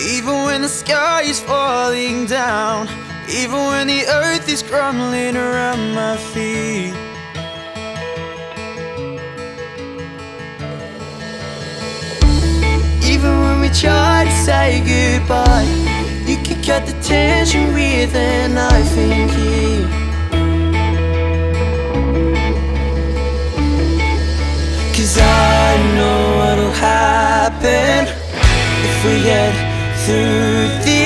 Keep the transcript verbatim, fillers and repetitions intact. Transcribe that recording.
Even when the sky is falling down, even when the earth is crumbling around my feet. Even when we try to say goodbye, you can cut the tension with a knife and key. Cause I know what'll happen if we get through this.